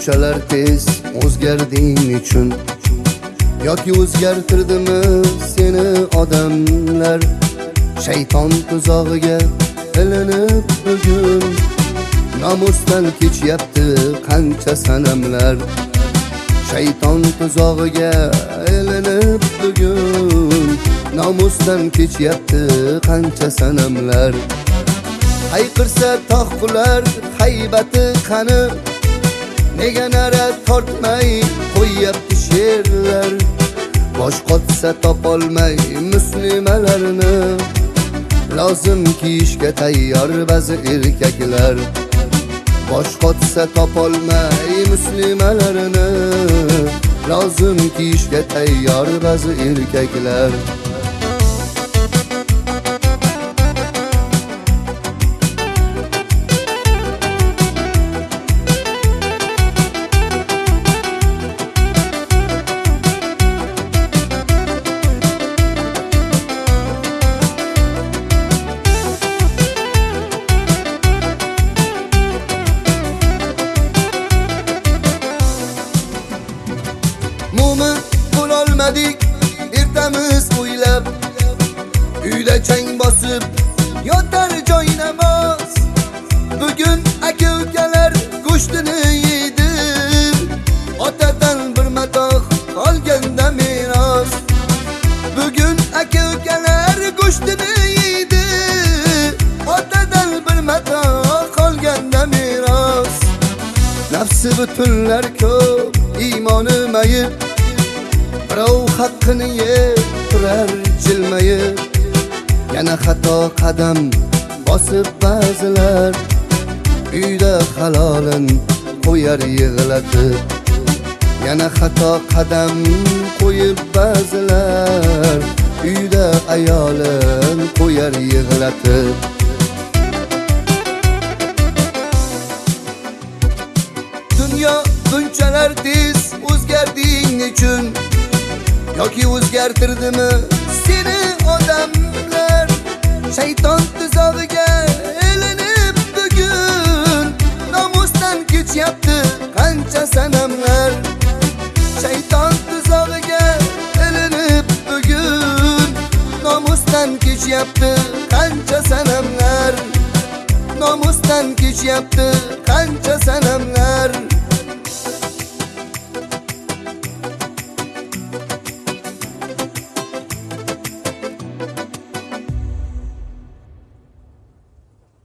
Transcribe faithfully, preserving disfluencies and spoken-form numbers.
bunchalar tez o'zgarding uchun? Yoki o'zgartirdimi seni odamlar? Shayton tuzog'iga ilinib bugun nomusdan kechyapti qancha sanamlar. Shayton tuzog'iga ilinib bugun nomusdan kechyapti qancha sanamlar. Hayqirsa tog' qular haybati qani, nega nara tortmay qo'yyapti sherlar. Bosh qotsa topolmay muslimalarni, lozim kiyishga tayyor ba'zi erkaklar. Bosh qotsa topolmay muslimalarni, lozim kiyishga tayyor ba'zi erkaklar. Mo'min bo'lolmadik ertamiz o'ylab, uyda chang bosib yotar joynamoz. Bugun aka ukalar go'shtini yedi, otadan bir matoh qolganda meros. Bugun aka ukalar go'shtini yedi, otadan bir matoh qolganda meros. Nafsi butunlar ko'p, iymoni mayib, birov haqqini yeb turar jilmayib. Yana xato qadam bosib ba'zilar, uyda halolin qo'yar yig'latib. Yana xato qadam qo'yib ba'zilar, uyda ayolin qo'yar yig'latib. Dunyo bunchalar tez o'zgarding uchun? Yoki o'zgartirdimi seni odamlar? Shayton tuzog'iga ilinib bugun nomusdan kechyapti qancha sanamlar. Shayton tuzog'iga ilinib bugun nomusdan kechyapti qancha sanamlar. Nomusdan kechyapti qancha sanamlar.